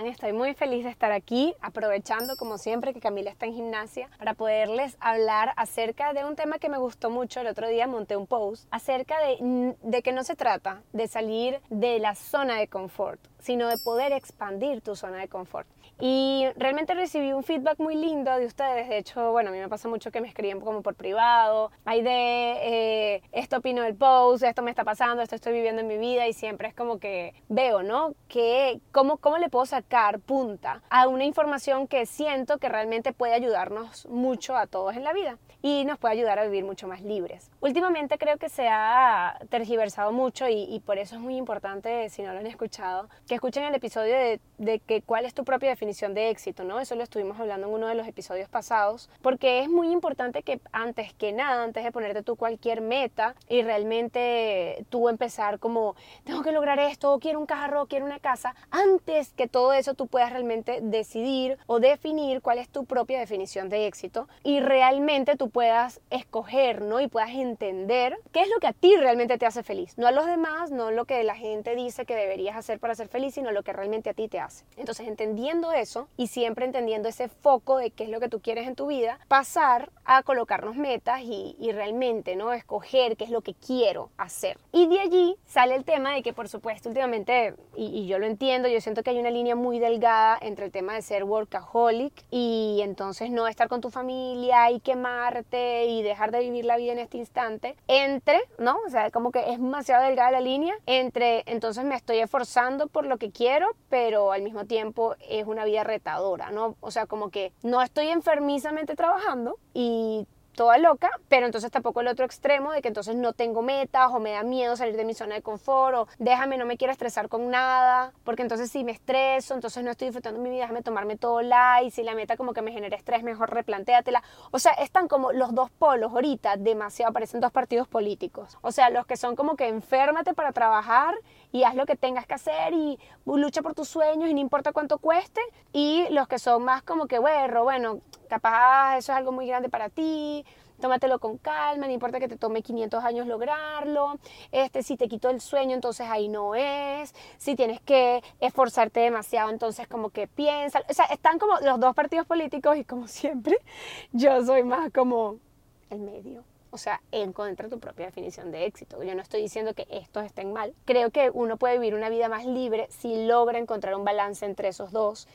Estoy muy feliz de estar aquí, aprovechando como siempre que Camila está en gimnasia para poderles hablar acerca de un tema que me gustó mucho. El otro día monté un post acerca de que no se trata de salir de la zona de confort, sino de poder expandir tu zona de confort. Y realmente recibí un feedback muy lindo de ustedes. De hecho, bueno, a mí me pasa mucho que me escriben como por privado. Hay esto opino del post, esto me está pasando, esto estoy viviendo en mi vida. Y siempre es como que veo, ¿no? ¿Cómo le puedo sacar punta a una información que siento que realmente puede ayudarnos mucho a todos en la vida y nos puede ayudar a vivir mucho más libres. Últimamente creo que se ha tergiversado mucho y por eso es muy importante, si no lo han escuchado, que escuchen el episodio de que cuál es tu propia definición de éxito, ¿no? Eso lo estuvimos hablando en uno de los episodios pasados, porque es muy importante que antes que nada, antes de ponerte tú cualquier meta y realmente tú empezar como, tengo que lograr esto, quiero un carro, quiero una casa, antes que todo eso tú puedas realmente decidir o definir cuál es tu propia definición de éxito y realmente tú puedas escoger, ¿no? Y puedas entender qué es lo que a ti realmente te hace feliz, no a los demás, no lo que la gente dice que deberías hacer para ser feliz, sino lo que realmente a ti te hace. Entonces, entendiendo eso y siempre entendiendo ese foco de qué es lo que tú quieres en tu vida, pasar a colocarnos metas y realmente, ¿no? Escoger qué es lo que quiero hacer. Y de allí sale el tema de que, por supuesto, últimamente, y yo lo entiendo, yo siento que hay una línea muy delgada entre el tema de ser workaholic y entonces no estar con tu familia y quemarte y dejar de vivir la vida en este instante, ¿no? O sea, como que es demasiado delgada la línea entre, entonces me estoy esforzando por lo que quiero, pero al mismo tiempo es una vida retadora, ¿no? O sea, como que no estoy enfermizamente trabajando y toda loca, pero entonces tampoco el otro extremo de que entonces no tengo metas o me da miedo salir de mi zona de confort o déjame, no me quiero estresar con nada, porque entonces si me estreso, entonces no estoy disfrutando mi vida, déjame tomarme todo light, si la meta como que me genera estrés, mejor replantéatela. O sea, están como los dos polos ahorita, demasiado, parecen dos partidos políticos. O sea, los que son como que enférmate para trabajar y haz lo que tengas que hacer y lucha por tus sueños y no importa cuánto cueste, y los que son más como que, bueno, capaz eso es algo muy grande para ti, tómatelo con calma, no importa que te tome 500 años lograrlo, si te quito el sueño, entonces ahí no es, si tienes que esforzarte demasiado, entonces como que piensa, o sea, están como los dos partidos políticos y como siempre, yo soy más como el medio. O sea, encuentra tu propia definición de éxito. Yo no estoy diciendo que estos estén mal. Creo que uno puede vivir una vida más libre si logra encontrar un balance entre esos dos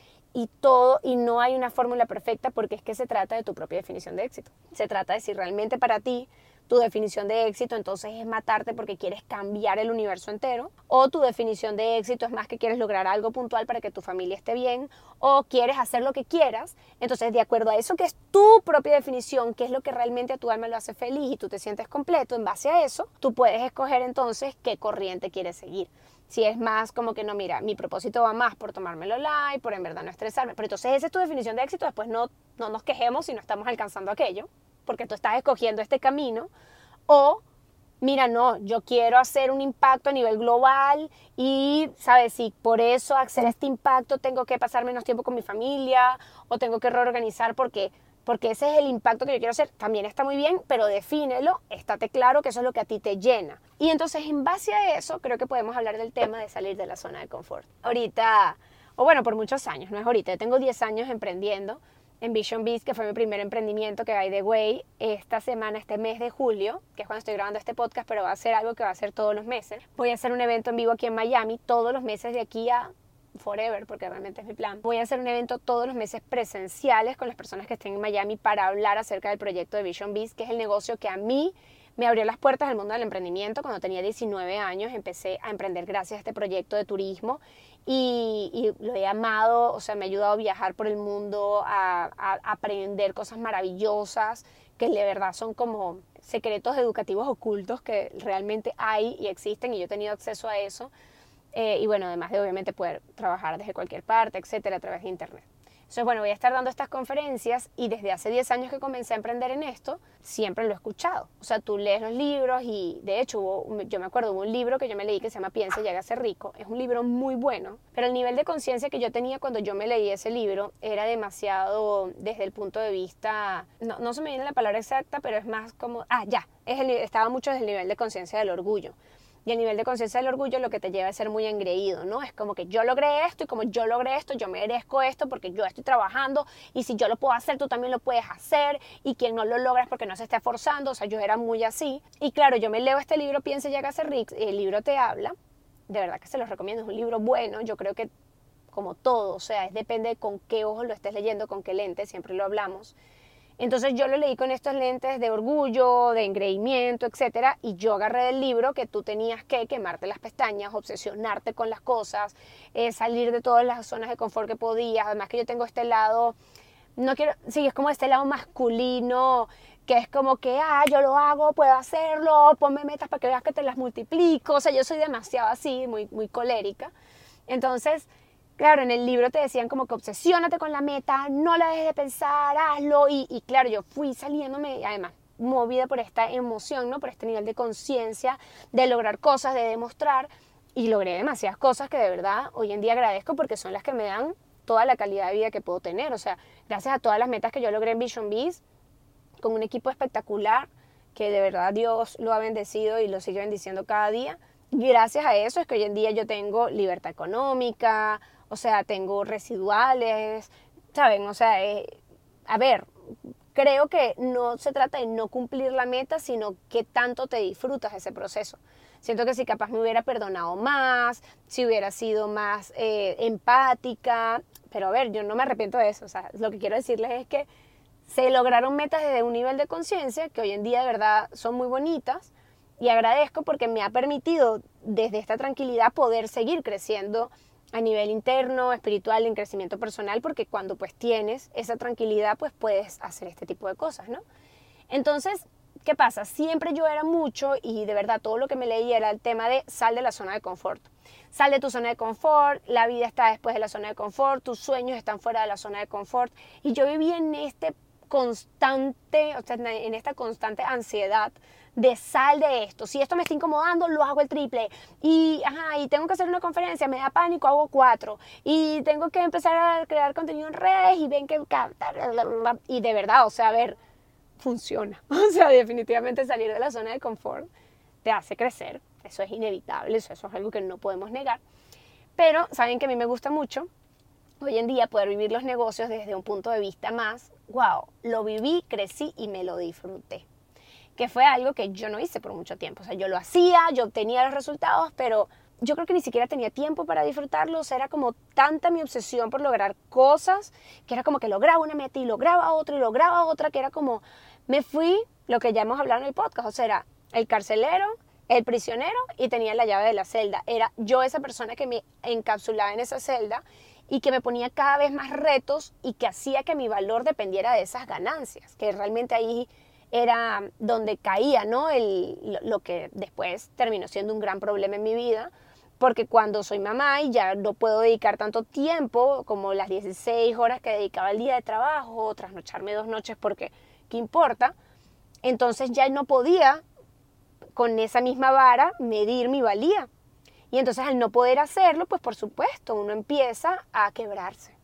y no hay una fórmula perfecta porque es que se trata de tu propia definición de éxito. Se trata de si realmente para ti tu definición de éxito entonces es matarte porque quieres cambiar el universo entero, o tu definición de éxito es más que quieres lograr algo puntual para que tu familia esté bien, o quieres hacer lo que quieras. Entonces, de acuerdo a eso que es tu propia definición, que es lo que realmente a tu alma lo hace feliz y tú te sientes completo, en base a eso, tú puedes escoger entonces qué corriente quieres seguir. Si es más como que no, mira, mi propósito va más por tomármelo light, por en verdad no estresarme. Pero entonces esa es tu definición de éxito, después no nos quejemos si no estamos alcanzando aquello, porque tú estás escogiendo este camino. O, mira, no, yo quiero hacer un impacto a nivel global y, ¿sabes? Si por eso hacer este impacto tengo que pasar menos tiempo con mi familia o tengo que reorganizar porque ese es el impacto que yo quiero hacer, también está muy bien, pero defínelo, estate claro que eso es lo que a ti te llena. Y entonces, en base a eso, creo que podemos hablar del tema de salir de la zona de confort. Ahorita, o bueno, por muchos años, no es ahorita, yo tengo 10 años emprendiendo en Vision Biz, que fue mi primer emprendimiento, que by the way, esta semana, este mes de julio, que es cuando estoy grabando este podcast, pero va a ser algo que va a ser todos los meses. Voy a hacer un evento en vivo aquí en Miami, todos los meses de aquí a forever, porque realmente es mi plan. Voy a hacer un evento todos los meses presenciales con las personas que estén en Miami para hablar acerca del proyecto de Vision Biz, que es el negocio que a mí me abrió las puertas del mundo del emprendimiento. Cuando tenía 19 años empecé a emprender gracias a este proyecto de turismo y lo he amado. O sea, me ha ayudado a viajar por el mundo, a aprender cosas maravillosas que de verdad son como secretos educativos ocultos que realmente hay y existen, y yo he tenido acceso a eso. Y bueno, además de obviamente poder trabajar desde cualquier parte, etcétera, a través de internet. Entonces, bueno, voy a estar dando estas conferencias y desde hace 10 años que comencé a emprender en esto, siempre lo he escuchado. O sea, tú lees los libros y de hecho yo me acuerdo de un libro que yo me leí que se llama Piensa y hágase rico. Es un libro muy bueno, pero el nivel de conciencia que yo tenía cuando yo me leí ese libro era demasiado desde el punto de vista, no se me viene la palabra exacta, pero es más como, estaba mucho desde el nivel de conciencia del orgullo. Y el nivel de conciencia del orgullo lo que te lleva a ser muy engreído, ¿no? Es como que yo logré esto y como yo logré esto, yo merezco esto porque yo estoy trabajando y si yo lo puedo hacer, tú también lo puedes hacer y quien no lo logra es porque no se está esforzando. O sea, yo era muy así. Y claro, yo me leo este libro, Piense y hágase rico, y el libro te habla. De verdad que se los recomiendo, es un libro bueno. Yo creo que como todo, o sea, depende de con qué ojos lo estés leyendo, con qué lente, siempre lo hablamos. Entonces yo lo leí con estos lentes de orgullo, de engreimiento, etcétera, y yo agarré del libro que tú tenías que quemarte las pestañas, obsesionarte con las cosas, salir de todas las zonas de confort que podías. Además que yo tengo este lado, no quiero, sí, es como este lado masculino, que es como que, yo lo hago, puedo hacerlo, ponme metas para que veas que te las multiplico. O sea, yo soy demasiado así, muy, muy colérica. Entonces, claro, en el libro te decían como que obsesiónate con la meta, no la dejes de pensar, hazlo. Y claro, yo fui saliéndome, además, movida por esta emoción, ¿no? Por este nivel de conciencia, de lograr cosas, de demostrar. Y logré demasiadas cosas que de verdad hoy en día agradezco porque son las que me dan toda la calidad de vida que puedo tener. O sea, gracias a todas las metas que yo logré en Vision Bees, con un equipo espectacular, que de verdad Dios lo ha bendecido y lo sigue bendiciendo cada día. Gracias a eso es que hoy en día yo tengo libertad económica, o sea, tengo residuales, ¿saben? O sea, a ver, creo que no se trata de no cumplir la meta, sino que tanto te disfrutas ese proceso. Siento que si capaz me hubiera perdonado más, si hubiera sido más empática, pero a ver, yo no me arrepiento de eso. O sea, lo que quiero decirles es que se lograron metas desde un nivel de conciencia que hoy en día de verdad son muy bonitas y agradezco porque me ha permitido desde esta tranquilidad poder seguir creciendo a nivel interno, espiritual, en crecimiento personal, porque cuando pues tienes esa tranquilidad pues puedes hacer este tipo de cosas, ¿no? Entonces, ¿qué pasa? Siempre yo era mucho y de verdad todo lo que me leía era el tema de sal de la zona de confort. Sal de tu zona de confort, la vida está después de la zona de confort, tus sueños están fuera de la zona de confort. Y yo vivía en este constante, o sea, en esta constante ansiedad de sal de esto. Si esto me está incomodando, lo hago el triple. Y tengo que hacer una conferencia, me da pánico, hago 4. Y tengo que empezar a crear contenido en redes y ven que... Y de verdad, o sea, a ver, funciona. O sea, definitivamente salir de la zona de confort te hace crecer. Eso es inevitable, eso es algo que no podemos negar. Pero saben que a mí me gusta mucho hoy en día poder vivir los negocios desde un punto de vista más, wow, lo viví, crecí y me lo disfruté. Que fue algo que yo no hice por mucho tiempo. O sea, yo lo hacía, yo obtenía los resultados, pero yo creo que ni siquiera tenía tiempo para disfrutarlos. Era como tanta mi obsesión por lograr cosas, que era como que lograba una meta y lograba otra y lograba otra, que era como, me fui, lo que ya hemos hablado en el podcast, o sea, era el carcelero, el prisionero y tenía la llave de la celda. Era yo esa persona que me encapsulaba en esa celda y que me ponía cada vez más retos y que hacía que mi valor dependiera de esas ganancias, que realmente ahí era donde caía, ¿no? Lo que después terminó siendo un gran problema en mi vida, porque cuando soy mamá y ya no puedo dedicar tanto tiempo como las 16 horas que dedicaba al día de trabajo, o trasnocharme 2 noches porque, ¿qué importa? Entonces ya no podía con esa misma vara medir mi valía. Y entonces al no poder hacerlo, pues por supuesto uno empieza a quebrarse.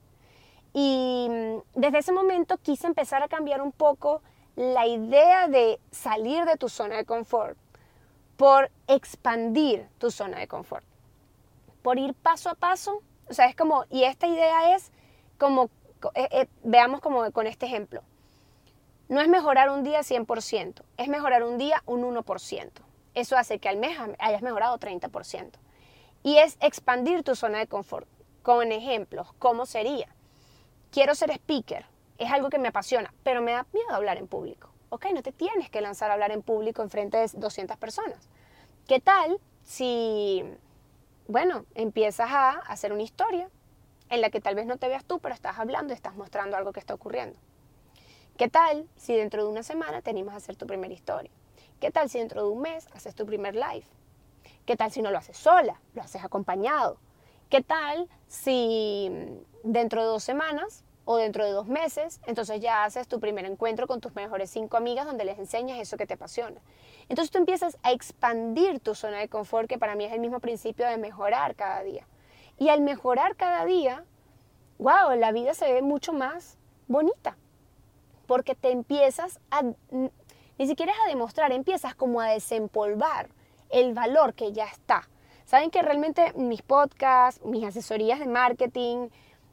Y desde ese momento quise empezar a cambiar un poco la idea de salir de tu zona de confort por expandir tu zona de confort, por ir paso a paso. O sea, es como, y esta idea es como, veamos como con este ejemplo, no es mejorar un día 100%, es mejorar un día un 1%. Eso hace que al mes hayas mejorado 30%. Y es expandir tu zona de confort. Con ejemplos, ¿cómo sería? Quiero ser speaker, es algo que me apasiona, pero me da miedo hablar en público. Ok, no te tienes que lanzar a hablar en público en frente de 200 personas. ¿Qué tal si, bueno, empiezas a hacer una historia en la que tal vez no te veas tú, pero estás hablando y estás mostrando algo que está ocurriendo? ¿Qué tal si dentro de una semana te animas a hacer tu primera historia? ¿Qué tal si dentro de un mes haces tu primer live? ¿Qué tal si no lo haces sola? Lo haces acompañado. ¿Qué tal si dentro de 2 semanas o dentro de 2 meses, entonces ya haces tu primer encuentro con tus mejores 5 amigas donde les enseñas eso que te apasiona? Entonces tú empiezas a expandir tu zona de confort, que para mí es el mismo principio de mejorar cada día. Y al mejorar cada día, wow, la vida se ve mucho más bonita. Porque te empiezas a, ni siquiera es a demostrar, empiezas como a desempolvar el valor que ya está. Saben que realmente mis podcasts, mis asesorías de marketing,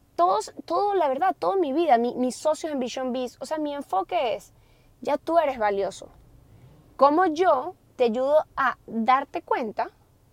la verdad, toda mi vida, mis socios en Vision Biz, o sea, mi enfoque es, ya tú eres valioso. ¿Cómo yo te ayudo a darte cuenta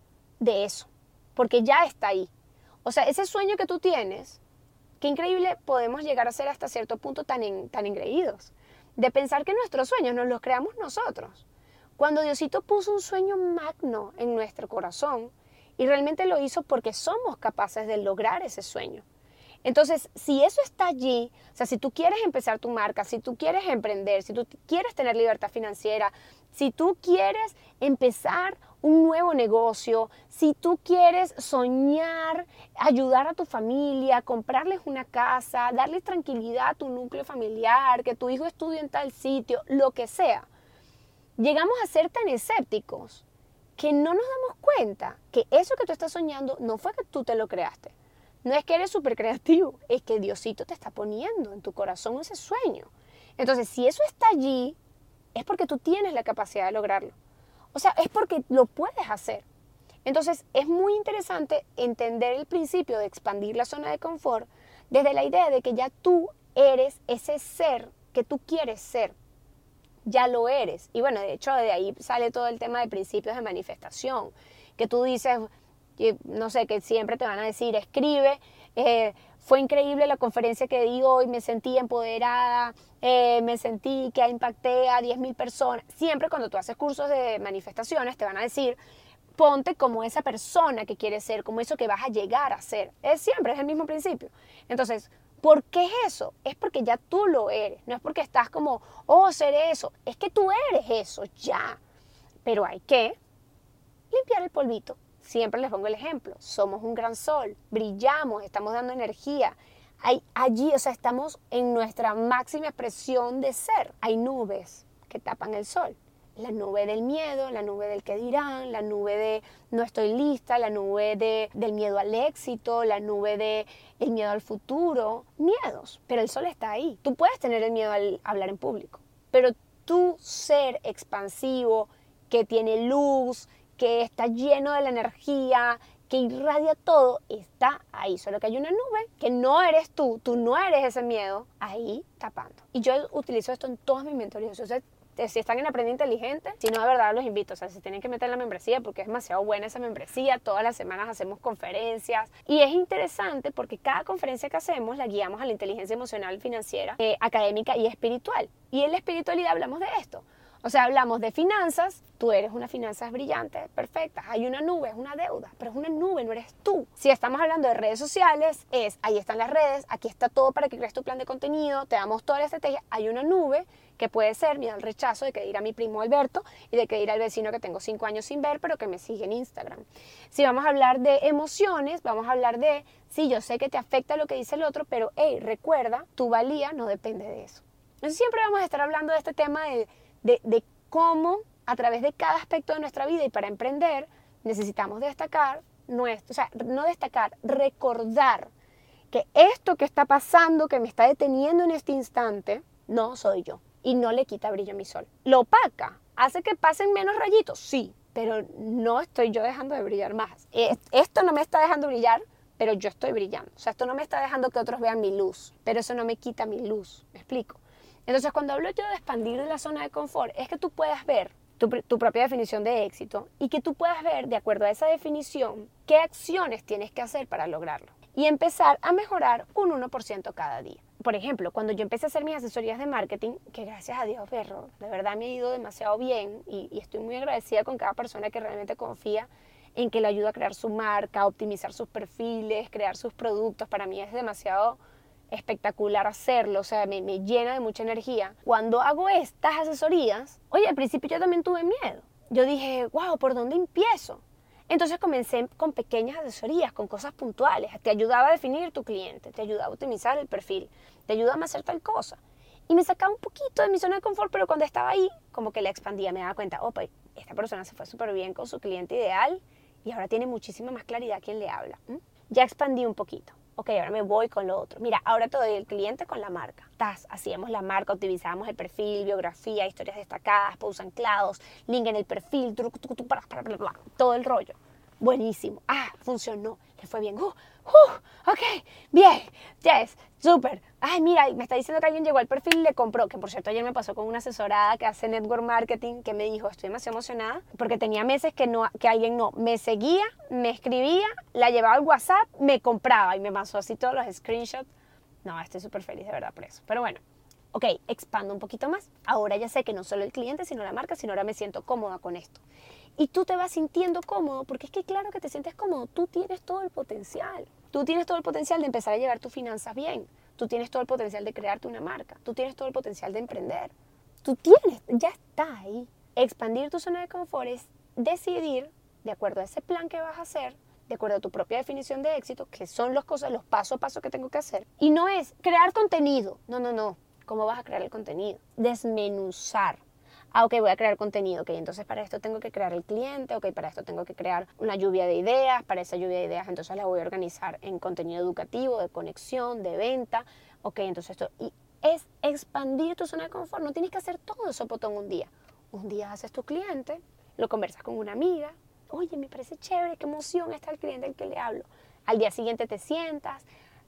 de eso? Porque ya está ahí. O sea, ese sueño que tú tienes, qué increíble podemos llegar a ser hasta cierto punto tan engreídos. De pensar que nuestros sueños nos los creamos nosotros. Cuando Diosito puso un sueño magno en nuestro corazón y realmente lo hizo porque somos capaces de lograr ese sueño. Entonces, si eso está allí, o sea, si tú quieres empezar tu marca, si tú quieres emprender, si tú quieres tener libertad financiera, si tú quieres empezar un nuevo negocio, si tú quieres soñar, ayudar a tu familia, comprarles una casa, darles tranquilidad a tu núcleo familiar, que tu hijo estudie en tal sitio, lo que sea, llegamos a ser tan escépticos que no nos damos cuenta que eso que tú estás soñando no fue que tú te lo creaste. No es que eres súper creativo, es que Diosito te está poniendo en tu corazón ese sueño. Entonces, si eso está allí, es porque tú tienes la capacidad de lograrlo. O sea, es porque lo puedes hacer. Entonces, es muy interesante entender el principio de expandir la zona de confort desde la idea de que ya tú eres ese ser que tú quieres ser. Ya lo eres. Y bueno, de hecho, de ahí sale todo el tema de principios de manifestación, que tú dices, no sé, que siempre te van a decir, escribe, fue increíble la conferencia que di hoy, me sentí empoderada, me sentí que impacté a 10.000 personas. Siempre cuando tú haces cursos de manifestaciones te van a decir, ponte como esa persona que quieres ser, como eso que vas a llegar a ser. Siempre es el mismo principio. Entonces, ¿por qué es eso? Es porque ya tú lo eres, no es porque estás como, oh, seré eso, es que tú eres eso, ya. Pero hay que limpiar el polvito. Siempre les pongo el ejemplo, somos un gran sol, brillamos, estamos dando energía. Allí, o sea, estamos en nuestra máxima expresión de ser. Hay nubes que tapan el sol. La nube del miedo, la nube del qué dirán, la nube de no estoy lista, la nube del miedo al éxito, la nube del miedo al futuro. Miedos, pero el sol está ahí. Tú puedes tener el miedo al hablar en público, pero tu ser expansivo, que tiene luz, que está lleno de la energía, que irradia todo, está ahí. Solo que hay una nube que no eres tú no eres ese miedo, ahí tapando. Y yo utilizo esto en todas mis mentorías. O sea, si están en Aprende Inteligente, si no, de verdad los invito. O sea, se tienen que meter en la membresía porque es demasiado buena esa membresía. Todas las semanas hacemos conferencias. Y es interesante porque cada conferencia que hacemos la guiamos a la inteligencia emocional, financiera, académica y espiritual. Y en la espiritualidad hablamos de esto. O sea, hablamos de finanzas, tú eres una finanzas brillante, perfecta. Hay una nube, es una deuda, pero es una nube, no eres tú. Si estamos hablando de redes sociales, ahí están las redes, aquí está todo para que crees tu plan de contenido, te damos toda la estrategia. Hay una nube que puede ser miedo al rechazo de que ir a mi primo Alberto y de que ir al vecino que tengo 5 años sin ver, pero que me sigue en Instagram. Si vamos a hablar de emociones, vamos a hablar de, sí, yo sé que te afecta lo que dice el otro, pero hey, recuerda, tu valía no depende de eso. Entonces siempre vamos a estar hablando de este tema de cómo a través de cada aspecto de nuestra vida y para emprender necesitamos destacar, recordar que esto que está pasando, que me está deteniendo en este instante, no soy yo y no le quita brillo a mi sol. Lo opaca, hace que pasen menos rayitos, sí, pero no estoy yo dejando de brillar más. Esto no me está dejando brillar, pero yo estoy brillando. O sea, esto no me está dejando que otros vean mi luz, pero eso no me quita mi luz, ¿me explico? Entonces, cuando hablo yo de expandir la zona de confort, es que tú puedas ver tu propia definición de éxito y que tú puedas ver, de acuerdo a esa definición, qué acciones tienes que hacer para lograrlo y empezar a mejorar un 1% cada día. Por ejemplo, cuando yo empecé a hacer mis asesorías de marketing, que gracias a Dios, perro, de verdad me ha ido demasiado bien y estoy muy agradecida con cada persona que realmente confía en que le ayuda a crear su marca, a optimizar sus perfiles, crear sus productos. Para mí es demasiado espectacular hacerlo, o sea, me llena de mucha energía. Cuando hago estas asesorías, oye, al principio yo también tuve miedo. Yo dije, wow, ¿por dónde empiezo? Entonces comencé con pequeñas asesorías, con cosas puntuales. Te ayudaba a definir tu cliente, te ayudaba a optimizar el perfil, te ayudaba a hacer tal cosa. Y me sacaba un poquito de mi zona de confort, pero cuando estaba ahí, como que la expandía, me daba cuenta, opa, esta persona se fue súper bien con su cliente ideal y ahora tiene muchísima más claridad quién le habla. Ya expandí un poquito. Ok, ahora me voy con lo otro. Mira, ahora te doy el cliente con la marca. Hacíamos la marca, optimizábamos el perfil, biografía, historias destacadas, posts anclados, link en el perfil, todo el rollo. Buenísimo. Funcionó. Le fue bien. Ok, bien. Yes, súper. Ay, mira, me está diciendo que alguien llegó al perfil y le compró. Que por cierto, ayer me pasó con una asesorada que hace network marketing que me dijo, estoy demasiado emocionada porque tenía meses que alguien no me seguía, me escribía, la llevaba al WhatsApp, me compraba y me pasó así todos los screenshots. No, estoy súper feliz de verdad por eso. Pero bueno, ok, expando un poquito más. Ahora ya sé que no solo el cliente, sino la marca, sino ahora me siento cómoda con esto. Y tú te vas sintiendo cómodo, porque es que claro que te sientes cómodo, tú tienes todo el potencial. Tú tienes todo el potencial de empezar a llevar tus finanzas bien. Tú tienes todo el potencial de crearte una marca. Tú tienes todo el potencial de emprender. Tú tienes, ya está ahí. Expandir tu zona de confort es decidir, de acuerdo a ese plan que vas a hacer, de acuerdo a tu propia definición de éxito, que son las cosas, los paso a paso que tengo que hacer. Y no es crear contenido. No. ¿Cómo vas a crear el contenido? Desmenuzar. Ok, voy a crear contenido, ok, entonces para esto tengo que crear el cliente, ok, para esto tengo que crear una lluvia de ideas, para esa lluvia de ideas entonces la voy a organizar en contenido educativo, de conexión, de venta, ok, entonces esto, y es expandir tu zona de confort, no tienes que hacer todo eso botón un día haces tu cliente, lo conversas con una amiga, oye, me parece chévere, qué emoción está el cliente al que le hablo, al día siguiente te sientas,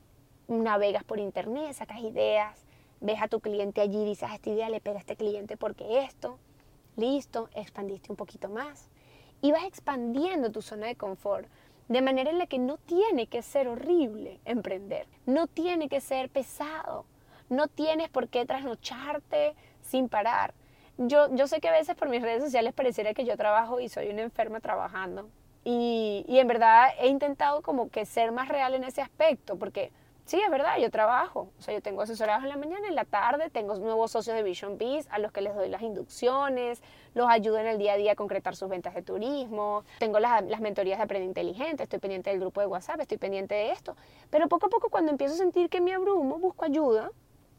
navegas por internet, sacas ideas, ves a tu cliente allí y dices, esta idea le pega a este cliente porque esto, listo, expandiste un poquito más. Y vas expandiendo tu zona de confort de manera en la que no tiene que ser horrible emprender, no tiene que ser pesado, no tienes por qué trasnocharte sin parar. Yo sé que a veces por mis redes sociales pareciera que yo trabajo y soy una enferma trabajando. Y en verdad he intentado como que ser más real en ese aspecto, porque sí, es verdad, yo trabajo. O sea, yo tengo asesorados en la mañana, en la tarde, tengo nuevos socios de Vision Biz a los que les doy las inducciones, los ayudo en el día a día a concretar sus ventas de turismo, tengo las mentorías de Aprende Inteligente, estoy pendiente del grupo de WhatsApp, estoy pendiente de esto. Pero poco a poco cuando empiezo a sentir que me abrumo, busco ayuda,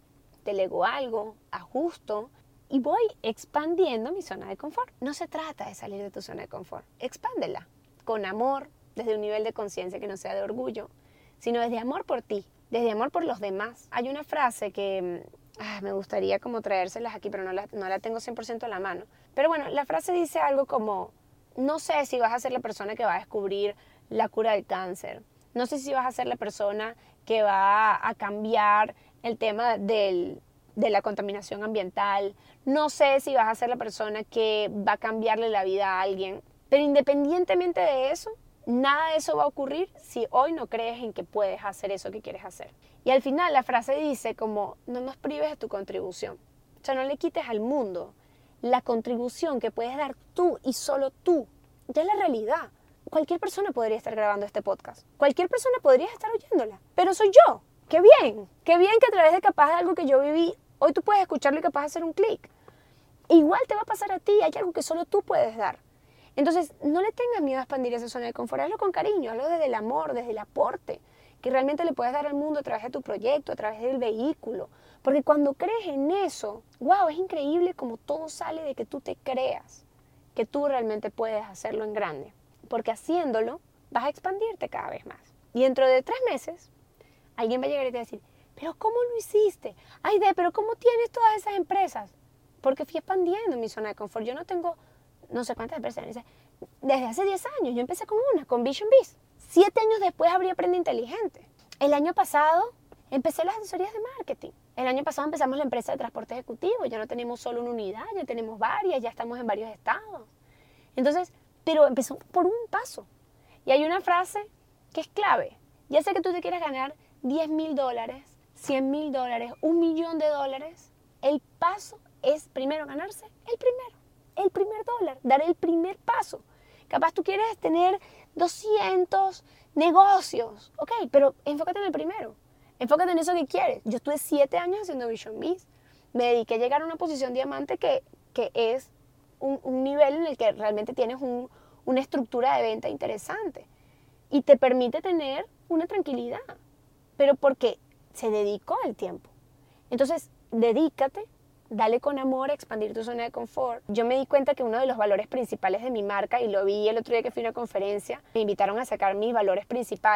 delego algo, ajusto y voy expandiendo mi zona de confort. No se trata de salir de tu zona de confort, expándela con amor, desde un nivel de conciencia que no sea de orgullo, sino desde amor por ti, desde amor por los demás. Hay una frase que me gustaría como traérselas aquí, pero no la tengo 100% a la mano. Pero bueno, la frase dice algo como, no sé si vas a ser la persona que va a descubrir la cura del cáncer, no sé si vas a ser la persona que va a cambiar el tema de la contaminación ambiental, no sé si vas a ser la persona que va a cambiarle la vida a alguien, pero independientemente de eso, nada de eso va a ocurrir si hoy no crees en que puedes hacer eso que quieres hacer. Y al final la frase dice como, no nos prives de tu contribución. O sea, no le quites al mundo la contribución que puedes dar tú y solo tú. Ya es la realidad. Cualquier persona podría estar grabando este podcast. Cualquier persona podría estar oyéndola. Pero soy yo. ¡Qué bien! ¡Qué bien que a través de capaz de algo que yo viví, hoy tú puedes escucharlo y capaz de hacer un clic! Igual te va a pasar a ti. Hay algo que solo tú puedes dar. Entonces, no le tengas miedo a expandir esa zona de confort, hazlo con cariño, hazlo desde el amor, desde el aporte, que realmente le puedes dar al mundo a través de tu proyecto, a través del vehículo. Porque cuando crees en eso, wow, es increíble como todo sale de que tú te creas, que tú realmente puedes hacerlo en grande. Porque haciéndolo, vas a expandirte cada vez más. Y dentro de 3 meses, alguien va a llegar y te va a decir, pero ¿cómo lo hiciste? Ay, pero ¿cómo tienes todas esas empresas? Porque fui expandiendo mi zona de confort. Yo no tengo no sé cuántas personas. Desde hace 10 años, yo empecé con una, con Vision Biz. 7 años después abrí Aprende Inteligente. El año pasado empecé las asesorías de marketing. El año pasado empezamos la empresa de transporte ejecutivo. Ya no tenemos solo una unidad, ya tenemos varias, ya estamos en varios estados. Entonces, pero empezó por un paso. Y hay una frase que es clave. Ya sea que tú te quieras ganar $10,000, $100,000, $1,000,000, el paso es primero ganarse el primer dólar, dar el primer paso. Capaz tú quieres tener 200 negocios, ok, pero enfócate en el primero. Enfócate en eso que quieres. Yo estuve 7 años haciendo Vision Biz. Me dediqué a llegar a una posición diamante que es un nivel en el que realmente tienes una estructura de venta interesante y te permite tener una tranquilidad, pero porque se dedicó el tiempo. Entonces, dedícate, dale con amor a expandir tu zona de confort. Yo me di cuenta que uno de los valores principales de mi marca, y lo vi el otro día que fui a una conferencia, me invitaron a sacar mis valores principales,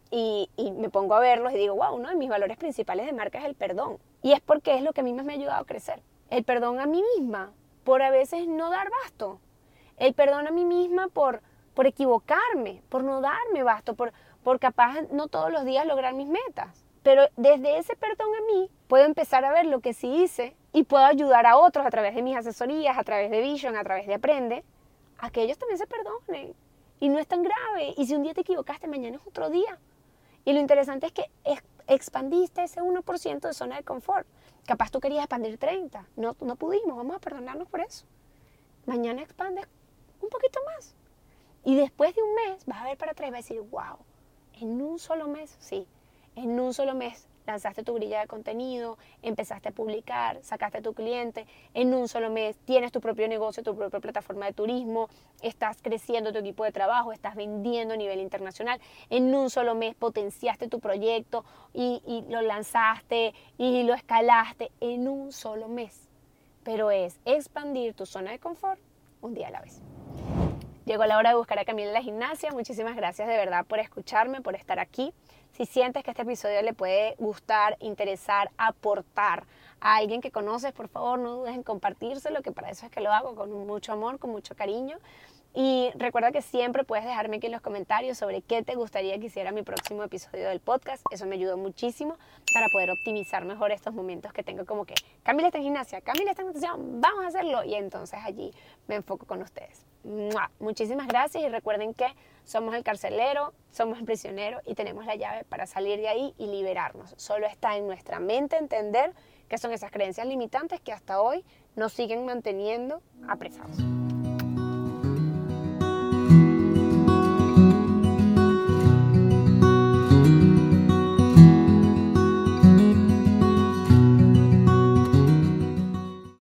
y me pongo a verlos y digo, wow, uno de mis valores principales de marca es el perdón. Y es porque es lo que a mí más me ha ayudado a crecer. El perdón a mí misma por a veces no dar basto. El perdón a mí misma por equivocarme, por no darme basto, por capaz no todos los días lograr mis metas. Pero desde ese perdón a mí puedo empezar a ver lo que sí hice y puedo ayudar a otros a través de mis asesorías, a través de Vision, a través de Aprende, a que ellos también se perdonen. Y no es tan grave. Y si un día te equivocaste, mañana es otro día. Y lo interesante es que expandiste ese 1% de zona de confort. Capaz tú querías expandir 30. No pudimos. Vamos a perdonarnos por eso. Mañana expandes un poquito más. Y después de un mes vas a ver para atrás y vas a decir, wow, en un solo mes, sí, en un solo mes lanzaste tu grilla de contenido, empezaste a publicar, sacaste a tu cliente, en un solo mes tienes tu propio negocio, tu propia plataforma de turismo, estás creciendo tu equipo de trabajo, estás vendiendo a nivel internacional, en un solo mes potenciaste tu proyecto y lo lanzaste y lo escalaste en un solo mes. Pero es expandir tu zona de confort un día a la vez. Llegó la hora de buscar a Camila en la gimnasia. Muchísimas gracias de verdad por escucharme, por estar aquí. Si sientes que este episodio le puede gustar, interesar, aportar a alguien que conoces, por favor no dudes en compartírselo, que para eso es que lo hago, con mucho amor, con mucho cariño. Y recuerda que siempre puedes dejarme aquí en los comentarios sobre qué te gustaría que hiciera mi próximo episodio del podcast. Eso me ayudó muchísimo para poder optimizar mejor estos momentos que tengo como que Camila está en gimnasia, Camila está en natación, vamos a hacerlo. Y entonces allí me enfoco con ustedes. ¡Mua! Muchísimas gracias y recuerden que somos el carcelero, somos el prisionero y tenemos la llave para salir de ahí y liberarnos. Solo está en nuestra mente entender qué son esas creencias limitantes que hasta hoy nos siguen manteniendo apresados.